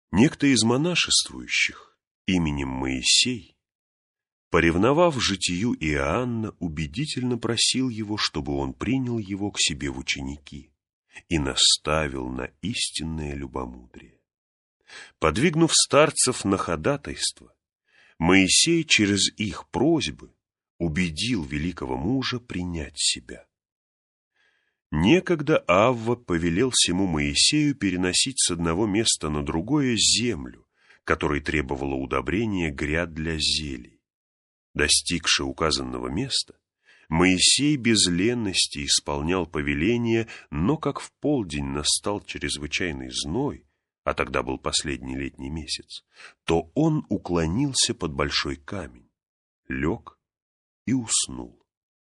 Некто из монашествующих именем Моисей, поревновав житию Иоанна, убедительно просил его, чтобы он принял его к себе в ученики и наставил на истинное любомудрие. Подвигнув старцев на ходатайство, Моисей через их просьбы убедил великого мужа принять себя. Некогда Авва повелел сему Моисею переносить с одного места на другое землю, которой требовало удобрения гряд для зелий. Достигши указанного места, Моисей без ленности исполнял повеление, но как в полдень настал чрезвычайный зной, а тогда был последний летний месяц, то он уклонился под большой камень, лег и уснул.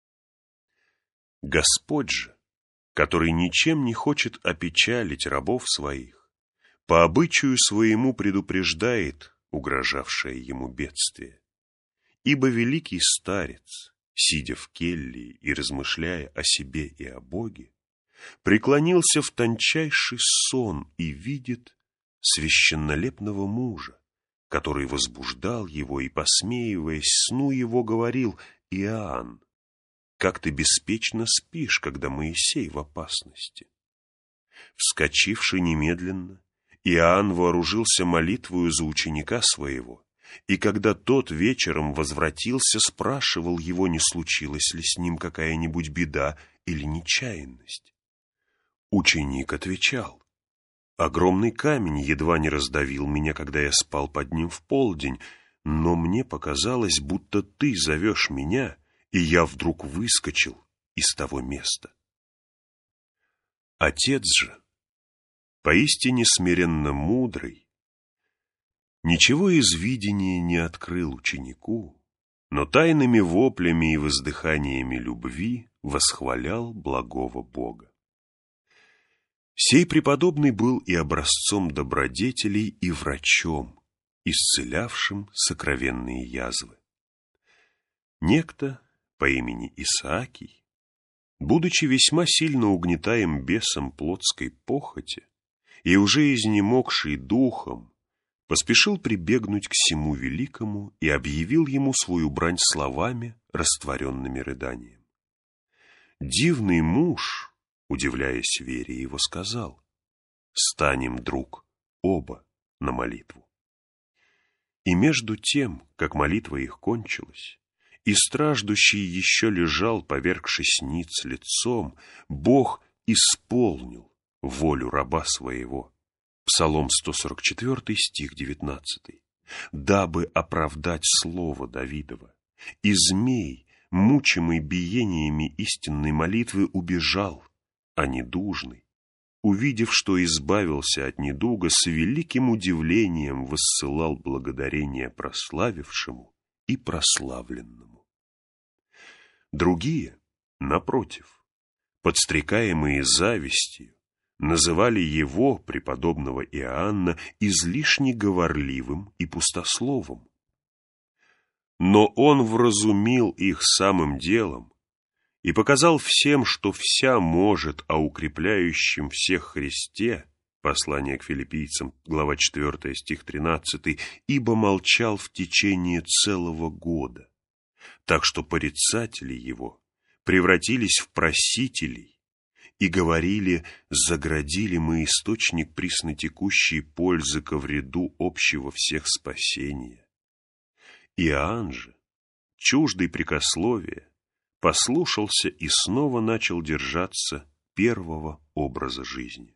Господь же, который ничем не хочет опечалить рабов своих, по обычаю своему предупреждает угрожавшее ему бедствие. Ибо великий старец, сидя в келье и размышляя о себе и о Боге, преклонился в тончайший сон и видит священнолепного мужа, который возбуждал его и, посмеиваясь сну его, говорил: «Иоанн, как ты беспечно спишь, когда Моисей в опасности». Вскочивши немедленно, Иоанн вооружился молитвою за ученика своего, и когда тот вечером возвратился, спрашивал его, не случилась ли с ним какая-нибудь беда или нечаянность. Ученик отвечал: «Огромный камень едва не раздавил меня, когда я спал под ним в полдень, но мне показалось, будто ты зовешь меня, и я вдруг выскочил из того места». Отец же, поистине смиренно мудрый, ничего из видения не открыл ученику, но тайными воплями и воздыханиями любви восхвалял благого Бога. Сей преподобный был и образцом добродетелей, и врачом, исцелявшим сокровенные язвы. Некто по имени Исаакий, будучи весьма сильно угнетаем бесом плотской похоти и уже изнемогший духом, поспешил прибегнуть к сему великому и объявил ему свою брань словами, растворенными рыданием. Дивный муж, удивляясь вере его, сказал: «Станем, друг, оба на молитву». И между тем, как молитва их кончилась, и страждущий еще лежал, повергшись ниц лицом, Бог исполнил волю раба своего. Псалом 144, стих 19. «Дабы оправдать слово Давидова, и змей, мучимый биениями истинной молитвы, убежал, а недужный, увидев, что избавился от недуга, с великим удивлением воссылал благодарение прославившему и прославленному». Другие, напротив, подстрекаемые завистью, называли его, преподобного Иоанна, излишне говорливым и пустословом. Но он вразумил их самым делом и показал всем, что вся может о укрепляющем всех Христе, послание к филиппийцам, глава 4, стих 13, ибо молчал в течение целого года, так что порицатели его превратились в просителей и говорили: заградили мы источник приснотекущей пользы ко вреду общего всех спасения. Иоанн же, чуждый прикословия, послушался и снова начал держаться первого образа жизни.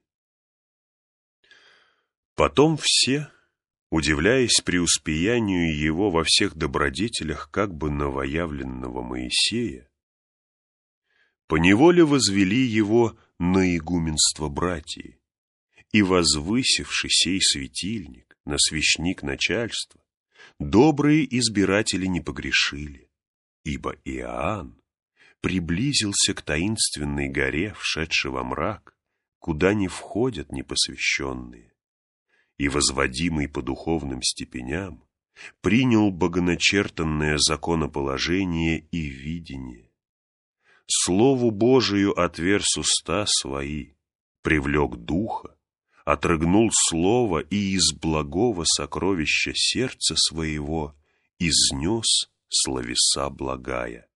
Потом все, удивляясь преуспеянию его во всех добродетелях как бы новоявленного Моисея, поневоле возвели его на игуменство братии, и, возвысивши сей светильник на свящник начальства, добрые избиратели не погрешили, ибо Иоанн приблизился к таинственной горе, вшедшей во мрак, куда не входят непосвященные, и, возводимый по духовным степеням, принял богоначертанное законоположение и видение. Слову Божию отверз уста свои, привлек духа, отрыгнул слово и из благого сокровища сердца своего изнес словеса благая.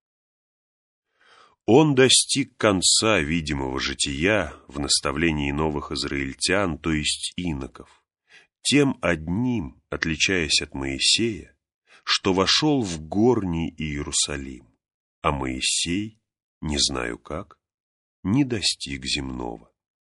Он достиг конца видимого жития в наставлении новых израильтян, то есть иноков, тем одним, отличаясь от Моисея, что вошел в горний Иерусалим, а Моисей, не знаю как, не достиг земного.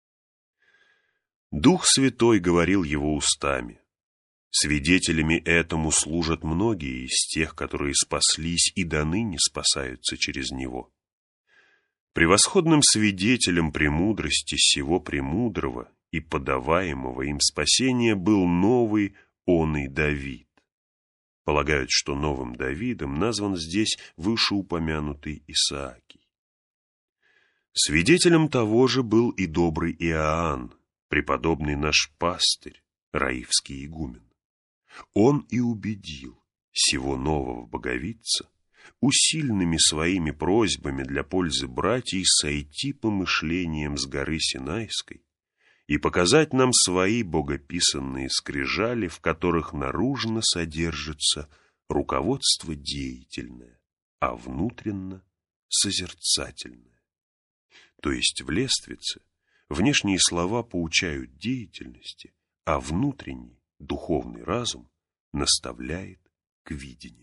Дух Святой говорил его устами. Свидетелями этому служат многие из тех, которые спаслись и доныне спасаются через него. Превосходным свидетелем премудрости сего премудрого и подаваемого им спасения был новый оный Давид. Полагают, что новым Давидом назван здесь вышеупомянутый Исаакий. Свидетелем того же был и добрый Иоанн, преподобный наш пастырь, раифский игумен. Он и убедил сего нового боговидца усильными своими просьбами для пользы братьев сойти помышлением с горы Синайской и показать нам свои богописанные скрижали, в которых наружно содержится руководство деятельное, а внутренно созерцательное. То есть в лествице внешние слова поучают деятельности, а внутренний, духовный разум наставляет к видению.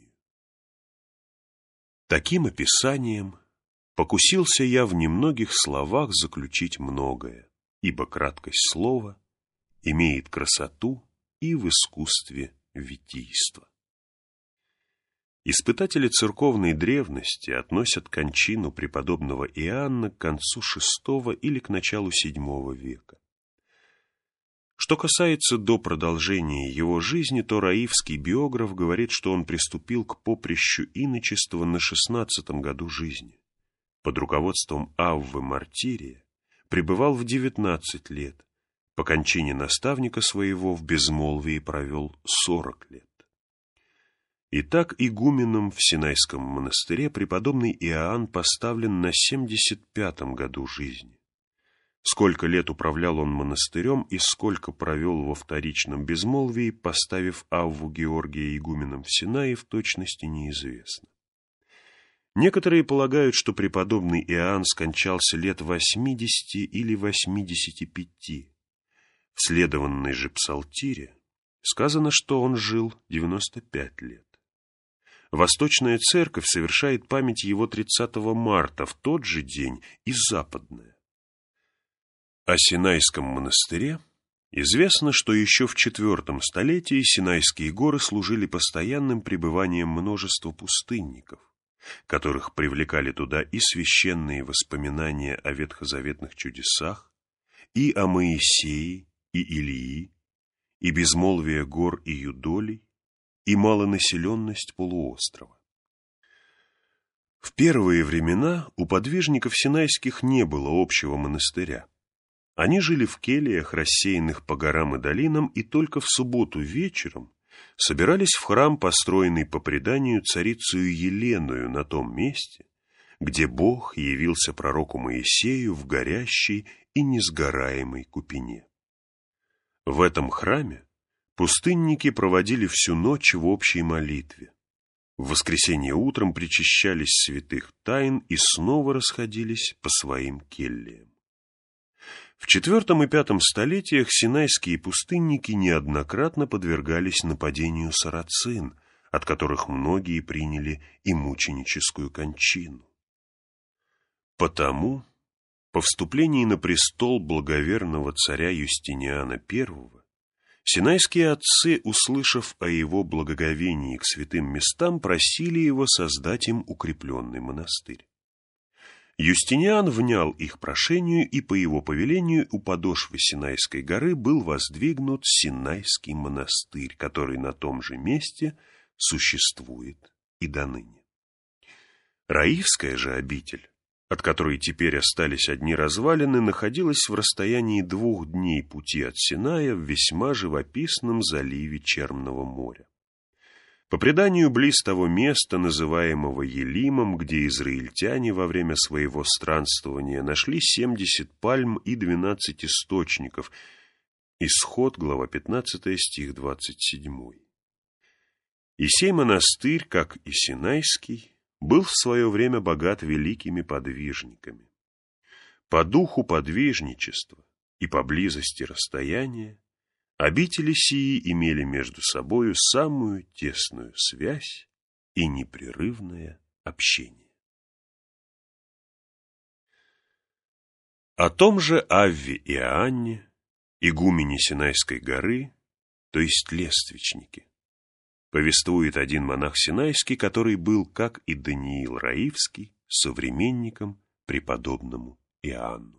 Таким описанием покусился я в немногих словах заключить многое, ибо краткость слова имеет красоту и в искусстве витийства. Испытатели церковной древности относят кончину преподобного Иоанна к концу VI или к началу VII века. Что касается до продолжения его жизни, то раифский биограф говорит, что он приступил к поприщу иночества на 16-м году жизни. Под руководством Аввы Мартирия пребывал в 19 лет, по кончине наставника своего в безмолвии провел 40 лет. Итак, игуменом в Синайском монастыре преподобный Иоанн поставлен на 75-м году жизни. Сколько лет управлял он монастырем и сколько провел во вторичном безмолвии, поставив Авву Георгия игуменом в Синае, в точности неизвестно. Некоторые полагают, что преподобный Иоанн скончался лет 80 или 85. В следованной же псалтире сказано, что он жил 95 лет. Восточная церковь совершает память его 30 марта, в тот же день и западная. О Синайском монастыре известно, что еще в IV столетии Синайские горы служили постоянным пребыванием множества пустынников, которых привлекали туда и священные воспоминания о ветхозаветных чудесах, и о Моисее, и Илии, и безмолвие гор и юдолей, и малонаселенность полуострова. В первые времена у подвижников синайских не было общего монастыря. Они жили в кельях, рассеянных по горам и долинам, и только в субботу вечером собирались в храм, построенный по преданию царицею Еленою на том месте, где Бог явился пророку Моисею в горящей и несгораемой купине. В этом храме пустынники проводили всю ночь в общей молитве. В воскресенье утром причащались святых тайн и снова расходились по своим кельям. В IV и V столетиях синайские пустынники неоднократно подвергались нападению сарацин, от которых многие приняли и мученическую кончину. Потому, по вступлении на престол благоверного царя Юстиниана I, синайские отцы, услышав о его благоговении к святым местам, просили его создать им укрепленный монастырь. Юстиниан внял их прошению, и по его повелению у подошвы Синайской горы был воздвигнут Синайский монастырь, который на том же месте существует и доныне. Раифская же обитель, от которой теперь остались одни развалины, находилась в расстоянии 2 дней пути от Синая в весьма живописном заливе Черного моря. По преданию, близ того места, называемого Елимом, где израильтяне во время своего странствования нашли 70 пальм и 12 источников, Исход, глава 15, стих 27. И сей монастырь, как и Синайский, был в свое время богат великими подвижниками. По духу подвижничества и по близости расстояния обители сии имели между собою самую тесную связь и непрерывное общение. О том же Авве и Иоанне, игумене Синайской горы, то есть лествичнике, повествует один монах Синайский, который был, как и Даниил Раивский, современником преподобному Иоанну.